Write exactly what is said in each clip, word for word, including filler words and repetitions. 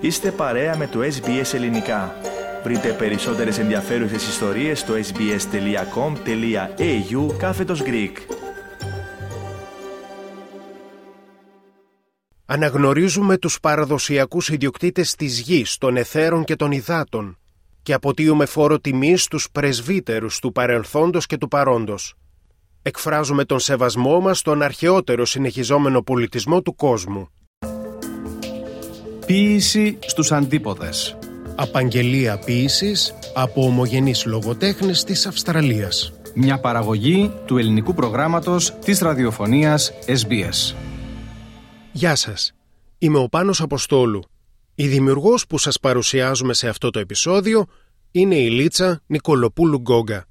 Είστε παρέα με το ες μπι ες Ελληνικά. Βρείτε περισσότερες ενδιαφέρουσες ιστορίες στο sbs.com.au κάθετος Greek. Αναγνωρίζουμε τους παραδοσιακούς ιδιοκτήτες της γης, των αιθέρων και των υδάτων και αποτείουμε φόρο τιμής στους πρεσβύτερους του παρελθόντος και του παρόντος. Εκφράζουμε τον σεβασμό μας στον αρχαιότερο συνεχιζόμενο πολιτισμό του κόσμου. Ποίηση στους αντίποδες. Απαγγελία ποίησης από ομογενείς λογοτέχνες της Αυστραλίας. Μια παραγωγή του ελληνικού προγράμματος της ραδιοφωνίας ες μπι ες. Γεια σας, είμαι ο Πάνος Αποστόλου. Η δημιουργός που σας παρουσιάζουμε σε αυτό το επεισόδιο είναι η Λίτσα Νικολοπούλου Γκόγκα.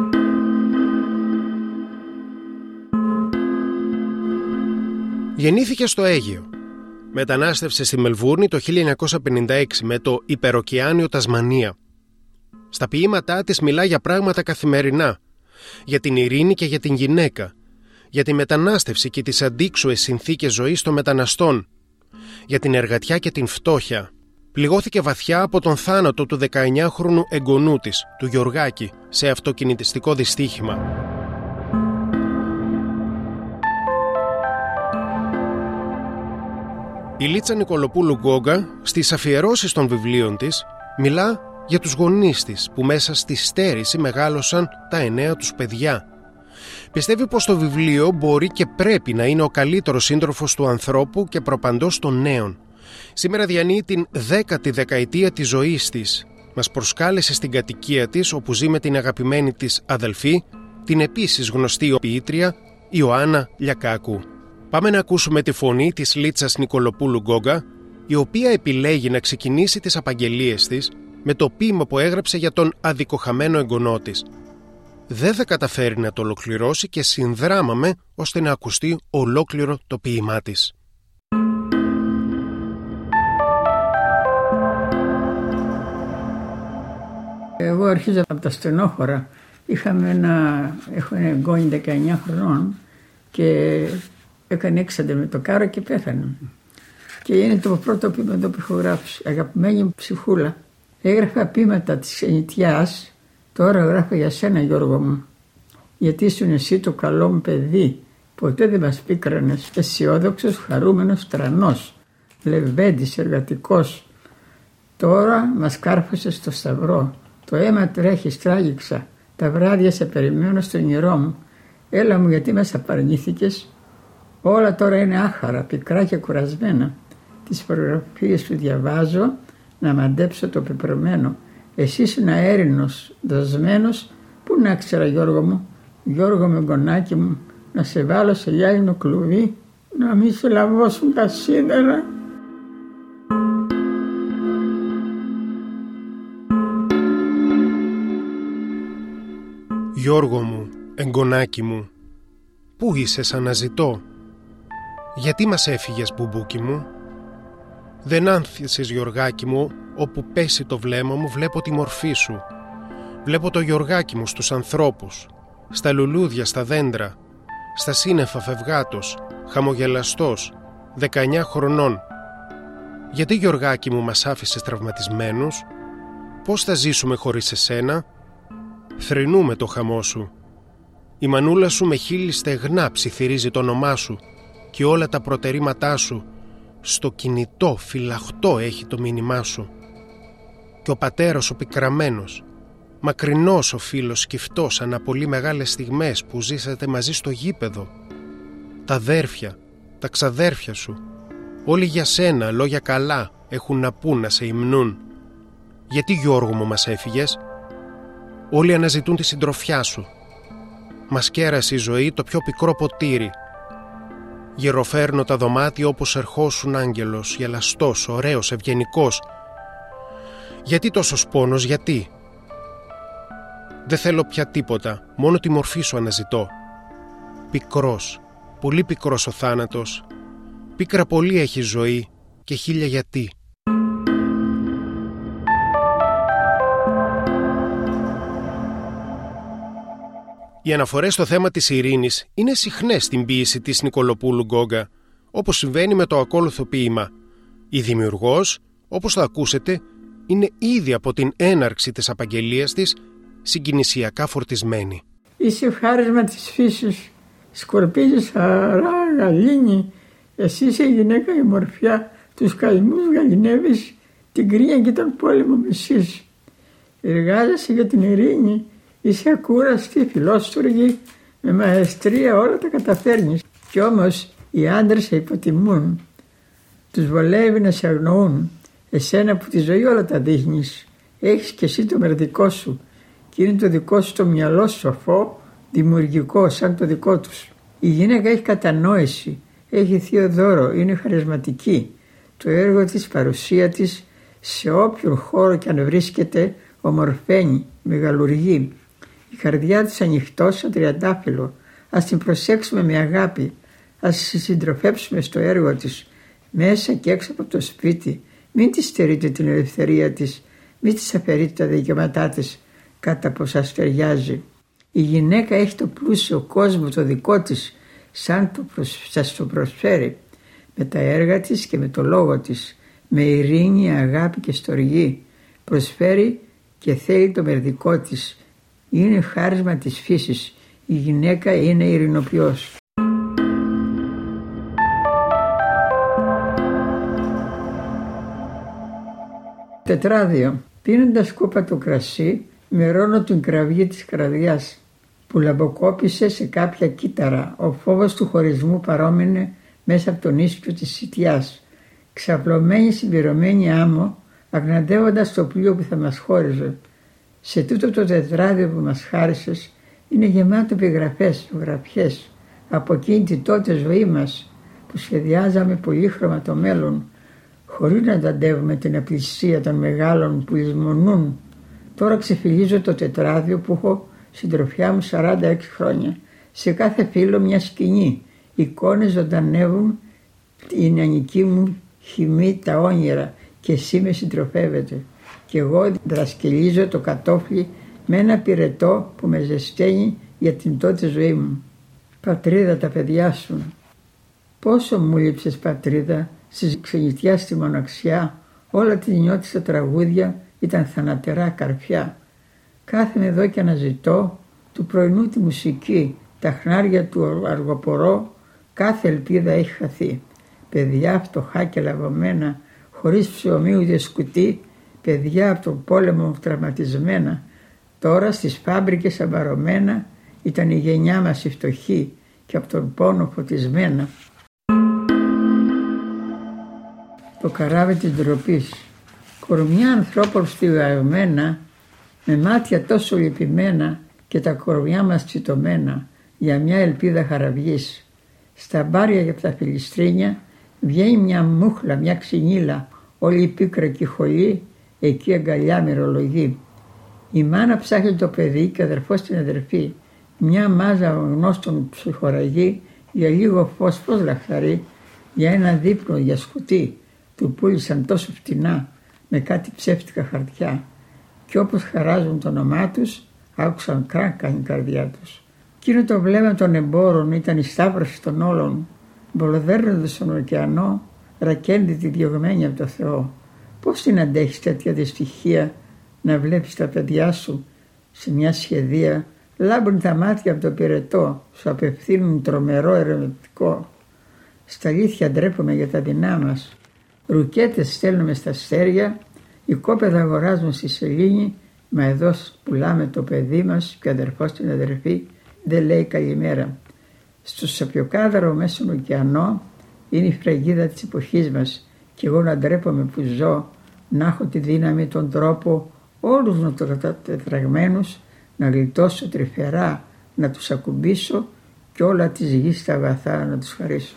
Γεννήθηκε στο Αίγαιο. Μετανάστευσε στη Μελβούρνη το χίλια εννιακόσια πενήντα έξι με το υπεροκεάνιο Τασμανία. Στα ποίηματά της μιλά για πράγματα καθημερινά, για την ειρήνη και για την γυναίκα, για τη μετανάστευση και τις αντίξωες συνθήκες ζωής των μεταναστών, για την εργατιά και την φτώχεια. Πληγώθηκε βαθιά από τον θάνατο του δεκαεννιάχρονου εγγονού της, του Γιωργάκη, σε αυτοκινητιστικό δυστύχημα. Η Λίτσα Νικολοπούλου Γκόγκα στις αφιερώσεις των βιβλίων της μιλά για τους γονείς της που μέσα στη στέρηση μεγάλωσαν τα εννέα τους παιδιά. Πιστεύει πως το βιβλίο μπορεί και πρέπει να είναι ο καλύτερος σύντροφος του ανθρώπου και προπαντός των νέων. Σήμερα διανύει την δέκατη δεκαετία της ζωής της. Μας προσκάλεσε στην κατοικία της όπου ζει με την αγαπημένη της αδελφή, την επίσης γνωστή ποιήτρια Ιωάννα Λιακάκου. Πάμε να ακούσουμε τη φωνή της Λίτσας Νικολοπούλου Γκόγκα, η οποία επιλέγει να ξεκινήσει τις απαγγελίες της με το ποίημα που έγραψε για τον αδικοχαμένο εγγονό της. Δεν θα καταφέρει να το ολοκληρώσει και συνδράμαμε ώστε να ακουστεί ολόκληρο το ποίημά της. Εγώ αρχίζω από τα στενόχωρα. Είχαμε ένα, έχω ένα εγγόνι δεκαεννιά χρονών και έκανε έξαντε με το κάρο και πέθανε. Και είναι το πρώτο ποίημα που έχω γράψει. Αγαπημένη μου ψυχούλα. Έγραφα ποίηματα της ξενιτιάς. Τώρα γράφω για σένα, Γιώργο μου. Γιατί ήσουν εσύ το καλό μου παιδί. Ποτέ δεν μας πίκρανες. Αισιόδοξος, χαρούμενος, τρανός. Λεβέντης, εργατικός. Τώρα μας κάρφωσες στο σταυρό. Το αίμα τρέχει, στράγγιξα. Τα βράδια σε περιμένω στον όνειρό μου. Έλα μου, γιατί μας απαρνήθηκες. Όλα τώρα είναι άχαρα, πικρά και κουρασμένα. Τις προγραφίες σου διαβάζω να μαντέψω το πεπρωμένο. Εσύ ήσουν αέρινος, δοσμένος. Πού να ξέρα, Γιώργο μου, Γιώργο με γονάκι μου, να σε βάλω σε γυάλινο κλουβί, να μην σε λαβώσουν τα σίδερα. Γιώργο μου, εγγονάκι μου, πού είσαι, σ' αναζητώ. Γιατί μας έφυγες, μπουμπούκι μου. Δεν άνθησες, Γιωργάκι μου, όπου πέσει το βλέμμα μου βλέπω τη μορφή σου. Βλέπω το Γιωργάκι μου στους ανθρώπους, στα λουλούδια, στα δέντρα, στα σύννεφα φευγάτος, χαμογελαστός, δεκαεννιά χρονών. Γιατί, Γιωργάκι μου, μας άφησες τραυματισμένους. Πώς θα ζήσουμε χωρίς εσένα. Θρηνούμε το χαμό σου. Η μανούλα σου με χείλη στεγνά ψιθυρίζει το όνομά σου και όλα τα προτερήματά σου στο κινητό φυλαχτό έχει το μήνυμά σου. Και ο πατέρας ο πικραμένος, μακρινός ο φίλος σκυφτός ανά πολύ μεγάλες στιγμές που ζήσατε μαζί στο γήπεδο. Τα αδέρφια, τα ξαδέρφια σου, όλοι για σένα λόγια καλά έχουν να πούν, να σε υμνούν. Γιατί, Γιώργο μου, μας έφυγες. Όλοι αναζητούν τη συντροφιά σου. Μας κέρασε η ζωή το πιο πικρό ποτήρι. Γυροφέρνω τα δωμάτια όπως ερχόσουν άγγελος, γελαστός, ωραίος, ευγενικός. Γιατί τόσος πόνος, γιατί. Δεν θέλω πια τίποτα, μόνο τη μορφή σου αναζητώ. Πικρός, πολύ πικρός ο θάνατος. Πίκρα πολύ έχει ζωή και χίλια γιατί. Οι αναφορές στο θέμα της ειρήνης είναι συχνές στην ποίηση της Νικολοπούλου Γκόγκα, όπως συμβαίνει με το ακόλουθο ποίημα. Η δημιουργός, όπως θα ακούσετε, είναι ήδη από την έναρξη της απαγγελίας της συγκινησιακά φορτισμένη. Είσαι χάρισμα της φύσης, σκορπίζει, σαρά, γαλήνη. Εσύ είσαι γυναίκα η μορφιά, τους καημούς γαλινεύεις, την κρύα και τον πόλεμο μισείς. Εργάζεσαι για την ειρήνη, είσαι ακούραστη, φιλόστοργη, με μαεστρία όλα τα καταφέρνεις. Κι όμως οι άντρες σε υποτιμούν, τους βολεύει να σε αγνοούν. Εσένα που τη ζωή όλα τα δείχνεις, έχεις κι εσύ το μερδικό σου και είναι το δικό σου το μυαλό σοφό, δημιουργικό σαν το δικό τους. Η γυναίκα έχει κατανόηση, έχει θείο δώρο, είναι χαρισματική. Το έργο της, παρουσία της, σε όποιον χώρο κι αν βρίσκεται, ομορφαίνει, μεγαλουργεί. Η καρδιά της ανοιχτό σαν τριαντάφυλλο. Ας την προσέξουμε με αγάπη, ας τη συντροφεύσουμε στο έργο της, μέσα και έξω από το σπίτι. Μην της στερείτε την ελευθερία της, μην της αφαιρείτε τα δικαιώματά της κατά πως σας ταιριάζει. Η γυναίκα έχει το πλούσιο κόσμο το δικό της, σαν το προσ... σας το προσφέρει, με τα έργα της και με το λόγο της, με ειρήνη, αγάπη και στοργή. Προσφέρει και θέλει το μερδικό της. Είναι χάρισμα της φύσης. Η γυναίκα είναι ειρηνοποιός. Τετράδιο. Πίνοντας κούπα το κρασί, μερώνω την κραυγή της καρδιάς που λαμποκόπησε σε κάποια κύτταρα. Ο φόβος του χωρισμού παρόμεινε μέσα από τον ίσκιο της σιτιάς. Ξαπλωμένη συμπληρωμένη άμμο, αγναντεύοντας το πλοίο που θα μας χώριζε. Σε τούτο το τετράδιο που μας χάρισες είναι γεμάτο επιγραφές, γραφιές από εκείνη τη τότε ζωή μας που σχεδιάζαμε πολύχρωμα το μέλλον, χωρίς να ανταντεύουμε την απλησία των μεγάλων που λησμονούν. Τώρα ξεφυλίζω το τετράδιο που έχω συντροφιά μου σαράντα έξι χρόνια. Σε κάθε φύλλο μια σκηνή. Εικόνες ζωντανεύουν η νεανική μου χυμή, τα όνειρα, και εσύ με συντροφεύεται. Και εγώ δρασκελίζω το κατόφλι με ένα πυρετό που με ζεσταίνει για την τότε ζωή μου. Πατρίδα, τα παιδιά σου. Πόσο μου λείψες πατρίδα, στη ξενιτιά, στη μοναξιά, όλα τη νιώτη στα τραγούδια ήταν θανατερά καρφιά. Κάθεμαι εδώ και αναζητώ του πρωινού τη μουσική, τα χνάρια του αργοπορώ, κάθε ελπίδα έχει χαθεί. Παιδιά φτωχά και λαβωμένα, χωρίς ψωμί ούτε σκουτί, παιδιά από τον πόλεμο τραυματισμένα, τώρα στις φάμπρικες αμπαρωμένα, ήταν η γενιά μας η φτωχή και από τον πόνο φωτισμένα. Το καράβι της ντροπής. Κορμιά ανθρώπων στιβαγμένα, με μάτια τόσο λυπημένα και τα κορμιά μας τσιτωμένα για μια ελπίδα χαραυγής. Στα μπάρια και από τα φιλιστρίνια βγαίνει μια μούχλα, μια ξυνήλα, όλη η πίκρα και η χολή, εκεί αγκαλιά μυρολογεί. Η μάνα ψάχνει το παιδί και ο αδερφός την αδερφή. Μια μάζα γνώστων ψυχοραγεί, για λίγο φως πώς λαχθαρεί, για ένα δείπνο, για σκουτί, του πούλησαν τόσο φτηνά με κάτι ψεύτικα χαρτιά. Και όπως χαράζουν το όνομά τους, άκουσαν κράκα η καρδιά τους. Εκείνο το βλέμμα των εμπόρων ήταν η σταύρωση των όλων, μπολοδέρνοντας στον ωκεανό, ρακέντητη διωγμένη από το Θεό. Πώς την αντέχεις τέτοια δυστυχία, να βλέπεις τα παιδιά σου σε μια σχεδία, λάμπουν τα μάτια από το πυρετό, σου απευθύνουν τρομερό ερευνητικό. Στα αλήθεια ντρέπομαι για τα δεινά μας. Ρουκέτες στέλνουμε στα αστέρια, οικόπεδα αγοράζουν στη σελήνη, μα εδώ πουλάμε το παιδί μας και ο αδερφός την αδερφή δεν λέει καλημέρα. Στο σαπιοκάδαρο μέσα στον ωκεανό είναι η φραγίδα της εποχής μας και εγώ να ντρέπομαι που ζω, να έχω τη δύναμη, τον τρόπο, όλους να το κατατετραγμένους, να γλιτώσω τρυφερά, να τους ακουμπήσω και όλα της γης τα αγαθά να τους χαρίσω.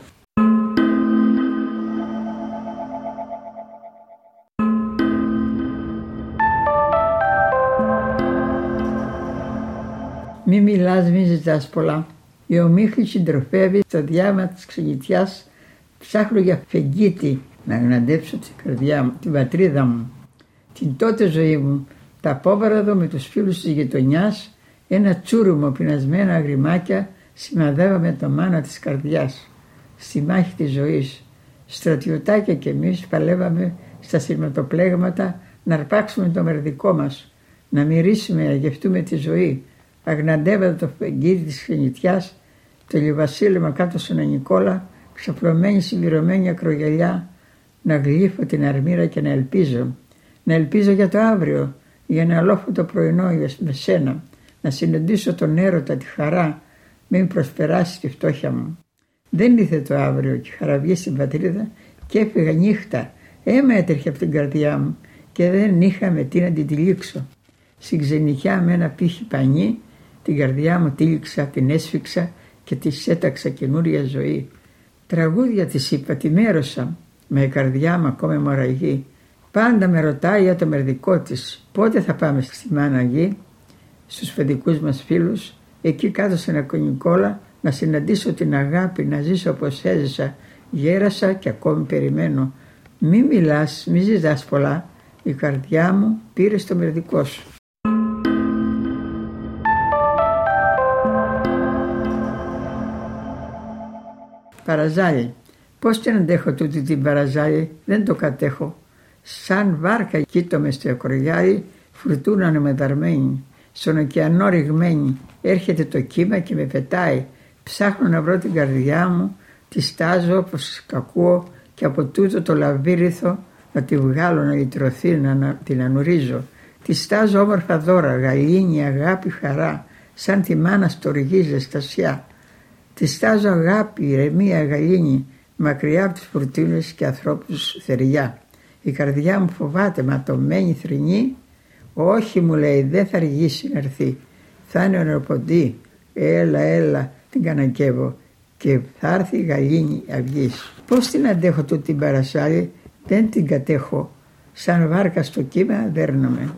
Μη μιλάς, μη ζητάς πολλά. Η ομίχλη συντροφεύει στο διάβημα της ξενιτιάς. Ψάχνω για φεγγίτη να γναντέψω την καρδιά μου, την πατρίδα μου, την τότε ζωή μου, τα απόβαραδο με τους φίλους της γειτονιάς, ένα τσούρουμο πεινασμένα αγριμάκια σημαδεύαμε το μάνα της καρδιάς. Στη μάχη της ζωής, στρατιωτάκια κι εμείς παλεύαμε στα σειρματοπλέγματα να αρπάξουμε το μερδικό μας, να μυρίσουμε, να γευτούμε τη ζωή, αγναντεύοντα το φεγγίδι της ξενιτιάς, το ηλιοβασίλεμα κάτω στον Νικόλα, ξαπλωμένη συμπληρωμένη ακρογελιά, να γλύφω την αρμύρα και να ελπίζω. Να ελπίζω για το αύριο, για ένα αλόφωτο πρωινό με σένα, να συναντήσω τον έρωτα, τη χαρά, μην προσπεράσει τη φτώχεια μου. Δεν ήρθε το αύριο και η χαραβγή στην πατρίδα και έφυγα νύχτα. Αίμα έτρεχε από την καρδιά μου και δεν είχα με τι να την τυλίξω. Στην ξενικιά με ένα πύχη πανί, την καρδιά μου τύλιξα, την έσφιξα και της έταξα καινούρια ζωή. Τραγούδια της είπα, τη μέρωσα, με η καρδιά μου ακόμα μοραγεί. Πάντα με ρωτάει για το μερδικό της, πότε θα πάμε στη Μάνα Γη, στους παιδικούς μας φίλους, εκεί κάτω στην Ακονικόλα, να συναντήσω την αγάπη, να ζήσω όπως έζησα. Γέρασα και ακόμη περιμένω. Μη μιλάς, μη ζητάς πολλά, η καρδιά μου πήρε στο μερδικό σου. Παραζάλι. Πώς την αντέχω τούτη την παραζάλι, δεν το κατέχω. Σαν βάρκα κοίτομαι στο ακρογιάλι, φουρτούνα ανεμεδαρμένη. Στον ωκεανό ρηγμένη, έρχεται το κύμα και με πετάει. Ψάχνω να βρω την καρδιά μου, τη στάζω όπως κακούω και από τούτο το λαβύριθο να τη βγάλω να λυτρωθεί, να την ανουρίζω. Τη στάζω όμορφα δώρα, γαλήνη, αγάπη, χαρά, σαν τη μάνα στοργή ζεστασιά. Τη στάζω αγάπη, ηρεμία, γαλήνη, μακριά από τις φουρτούνες και ανθρώπους θεριά. Η καρδιά μου φοβάται, ματωμένη, θρηνή. Όχι, μου λέει, δεν θα αργήσει να έρθει. Θα είναι νεοποντή. Έλα, έλα, την κανακεύω και θα έρθει η γαλήνη αυγής. Πώς την αντέχω τούτη την παρασάλη, δεν την κατέχω. Σαν βάρκα στο κύμα δέρνομαι.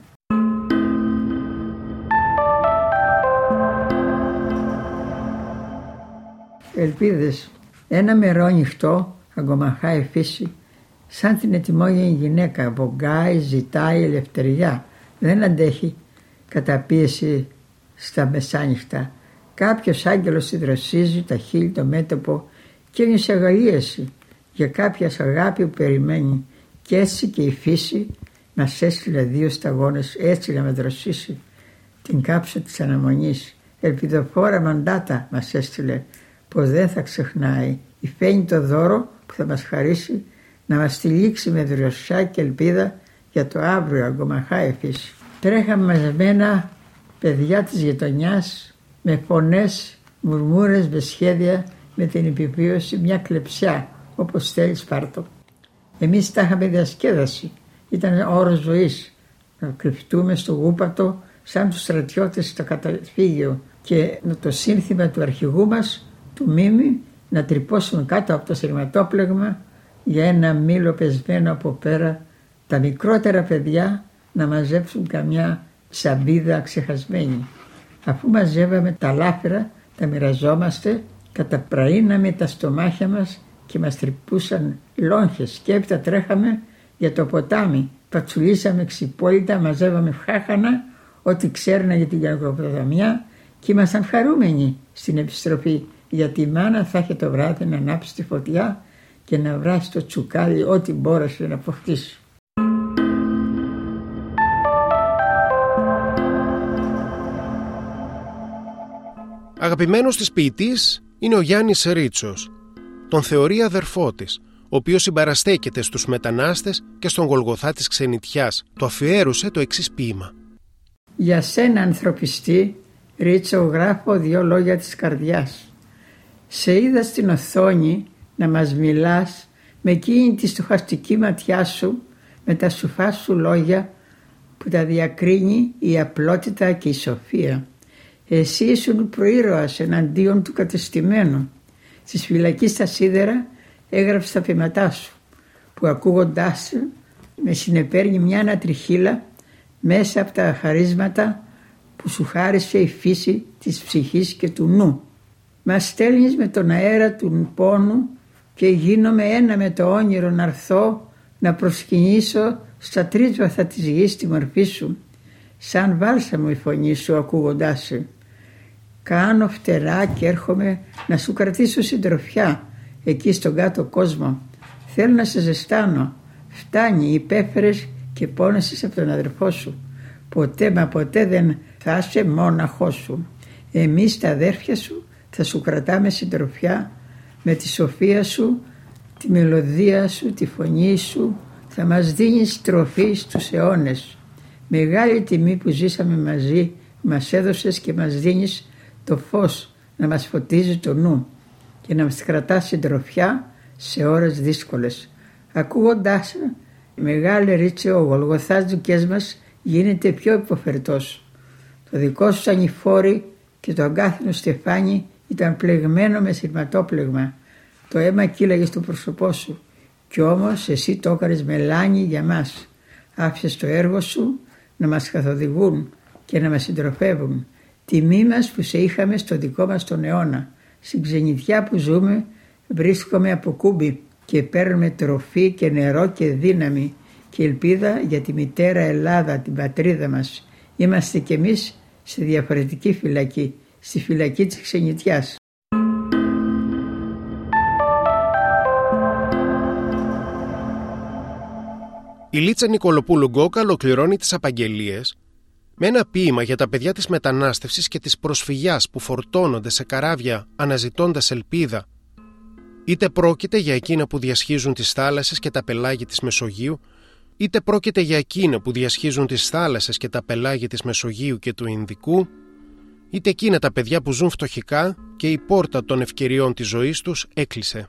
Ελπίδες. Ένα μερό νυχτό αγκομαχάει φύση, σαν την ετοιμόγενη γυναίκα, βογκάει, ζητάει ελευθεριά. Δεν αντέχει καταπίεση στα μεσάνυχτα. Κάποιος άγγελος τη δροσίζει τα χείλη, το μέτωπο και είναι σε αγαλίαση για κάποια αγάπη που περιμένει. Και έτσι και η φύση μας έστειλε δύο σταγόνες έτσι να με δροσίσει. Την κάψα της αναμονής, ελπιδοφόρα μαντάτα μας έστειλε, πως δεν θα ξεχνάει. Υφαίνει το δώρο που θα μας χαρίσει, να μας τυλίξει με δροσιά και ελπίδα για το αύριο. Αγκομαχάει φύση. Τρέχαμε μαζεμένα παιδιά της γειτονιάς, με φωνές, μουρμούρες, με σχέδια, με την επιβίωση μια κλεψιά, όπως θέλεις πάρτο. Εμείς τα είχαμε διασκέδαση, ήταν όρος ζωής, να κρυφτούμε στο γούπατο σαν τους στρατιώτες στο καταφύγιο και το σύνθημα του αρχηγού μας, του Μίμη, να τρυπώσουμε κάτω από το σειρματόπλεγμα για ένα μήλο πεσμένο από πέρα, τα μικρότερα παιδιά να μαζέψουν καμιά σαμπίδα ξεχασμένη. Αφού μαζεύαμε τα λάφυρα, τα μοιραζόμαστε, καταπραίναμε τα στομάχια μας και μας τρυπούσαν λόγχες και έπειτα τρέχαμε για το ποτάμι. Πατσουλήσαμε ξυπόλυτα, μαζεύαμε χάχανα, ό,τι ξέρνα για την κακοπροδομιά και ήμασταν χαρούμενοι στην επιστροφή, γιατί η μάνα θα είχε το βράδυ να ανάψει τη φωτιά και να βράσει το τσουκάλι ό,τι μπόρεσε να αποκτήσει. Αγαπημένος της ποιητής είναι ο Γιάννης Ρίτσος. Τον θεωρεί αδερφό της, ο οποίος συμπαραστέκεται στους μετανάστες και στον Γολγοθά της ξενιτιάς. Το αφιέρωσε το εξής ποίημα. Για σένα ανθρωπιστή, Ρίτσο, γράφω δύο λόγια της καρδιάς. Σε είδα στην οθόνη να μας μιλάς με εκείνη τη στοχαστική ματιά σου, με τα σουφά σου λόγια που τα διακρίνει η απλότητα και η σοφία. Εσύ ήσουν προήρωας εναντίον του κατεστημένου. Στις φυλακής στα σίδερα έγραψε τα ποίηματά σου, που ακούγοντάς σου με συνεπέρνει μια ανατριχύλα μέσα από τα χαρίσματα που σου χάρισε η φύση της ψυχής και του νου. Μας στέλνεις με τον αέρα του πόνου και γίνομαι ένα με το όνειρο να έρθω να προσκυνήσω στα τρίσβαθα της γης τη μορφή σου. Σαν βάλσαμο η φωνή σου ακούγοντάς σου. Κάνω φτερά και έρχομαι να σου κρατήσω συντροφιά εκεί στον κάτω κόσμο. Θέλω να σε ζεστάνω. Φτάνει, υπέφερες και πόνεσες από τον αδερφό σου. Ποτέ μα ποτέ δεν θα είσαι μόναχός σου. Εμείς τα αδέρφια σου θα σου κρατάμε συντροφιά με τη σοφία σου, τη μελωδία σου, τη φωνή σου. Θα μας δίνεις τροφή στους αιώνες. Μεγάλη τιμή που ζήσαμε μαζί μας έδωσες και μας δίνεις το φως να μας φωτίζει το νου και να μας κρατά συντροφιά σε ώρες δύσκολες. Ακούγοντάς μεγάλη Ρίτσο, ο Γολγοθάς δικές μας γίνεται πιο υποφερτός. Το δικό σου ανηφόρι και το αγκάθινο στεφάνι ήταν πλεγμένο με σειρματόπλεγμα. Το αίμα κύλαγε στο πρόσωπό σου κι όμως εσύ το έκανες μελάνι για μας. Άφησες το έργο σου να μας καθοδηγούν και να μας συντροφεύουν. Τιμή μας που σε είχαμε στο δικό μας τον αιώνα. Στην ξενιτιά που ζούμε βρίσκομαι από κούμπι και παίρνουμε τροφή και νερό και δύναμη και ελπίδα για τη μητέρα Ελλάδα, την πατρίδα μας. Είμαστε κι εμείς σε διαφορετική φυλακή, στη φυλακή της ξενιτιάς. Η Λίτσα Νικολοπούλου Γκόκα ολοκληρώνει τις απαγγελίες με ένα ποίημα για τα παιδιά της μετανάστευσης και της προσφυγιάς που φορτώνονται σε καράβια αναζητώντας ελπίδα. Είτε πρόκειται για εκείνα που διασχίζουν τις θάλασσες και τα πελάγη της Μεσογείου, είτε πρόκειται για εκείνα που διασχίζουν τις θάλασσες και τα πελάγη της Μεσογείου και του Ινδικού, είτε εκείνα τα παιδιά που ζουν φτωχικά και η πόρτα των ευκαιριών της ζωής τους έκλεισε.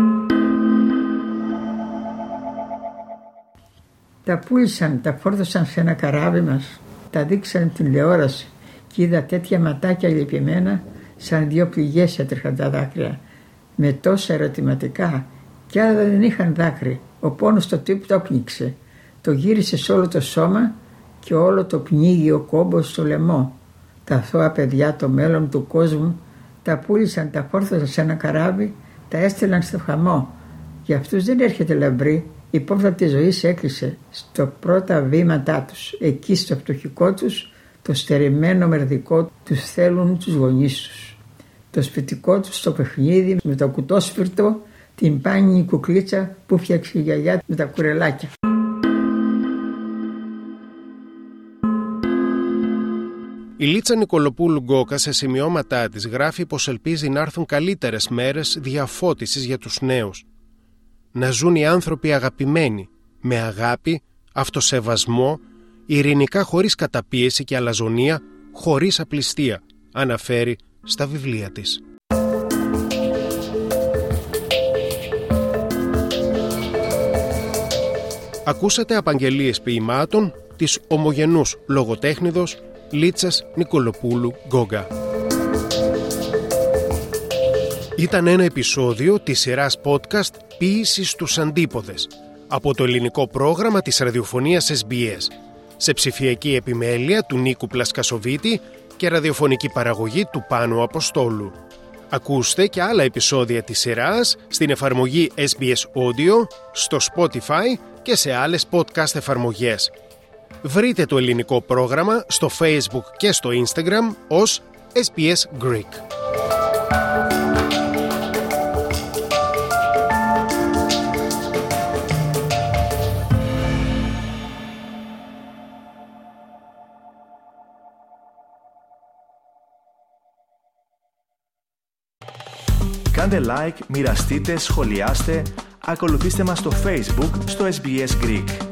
Τα πούλησαν, τα φόρτωσαν σε ένα καράβι μας, τα δείξαν την τηλεόραση και είδα τέτοια ματάκια λυπημένα σαν δύο πληγές έτρεχαν τα δάκρυα με τόσα ερωτηματικά κι άλλα δεν είχαν δάκρυ. Ο πόνος το τύπου το πνίξε, το γύρισε σε όλο το σώμα και όλο το πνίγει ο κόμπος στο λαιμό. Τα αθώα παιδιά, το μέλλον του κόσμου, τα πούλησαν, τα φόρτωσαν σε ένα καράβι, τα έστελαν στο χαμό. Για αυτούς δεν έρχεται λαμπρή. Η πόρτα της ζωής έκλεισε στο πρώτα βήματά τους. Εκεί στο φτωχικό τους, το στερημένο μερδικό τους θέλουν τους γονείς τους. Το σπιτικό τους στο παιχνίδι με το κουτόσφυρτο, την πάνινη κουκλίτσα που φτιάξε η γιαγιά με τα κουρελάκια. Η Λίτσα Νικολοπούλου Γκόκα σε σημειώματά της γράφει πως ελπίζει να έρθουν καλύτερες μέρες διαφώτισης για τους νέους. Να ζουν οι άνθρωποι αγαπημένοι, με αγάπη, αυτοσεβασμό, ειρηνικά χωρίς καταπίεση και αλαζονία, χωρίς απληστία, αναφέρει στα βιβλία της. Ακούσατε απαγγελίες ποιημάτων της ομογενούς λογοτέχνηδος Λίτσας Νικολοπούλου Γκόκα. Ήταν ένα επεισόδιο της σειράς podcast «Ποίηση στους Αντίποδες» από το ελληνικό πρόγραμμα της ραδιοφωνίας ες μπι ες, σε ψηφιακή επιμέλεια του Νίκου Πλασκασοβίτη και ραδιοφωνική παραγωγή του Πάνου Αποστόλου. Ακούστε και άλλα επεισόδια της σειράς στην εφαρμογή ες μπι ες Audio, στο Spotify και σε άλλες podcast εφαρμογές. Βρείτε το ελληνικό πρόγραμμα στο Facebook και στο Instagram ως ες μπι ες Greek. Κάντε like, μοιραστείτε, σχολιάστε, ακολουθήστε μας στο Facebook στο ες μπι ες Greek.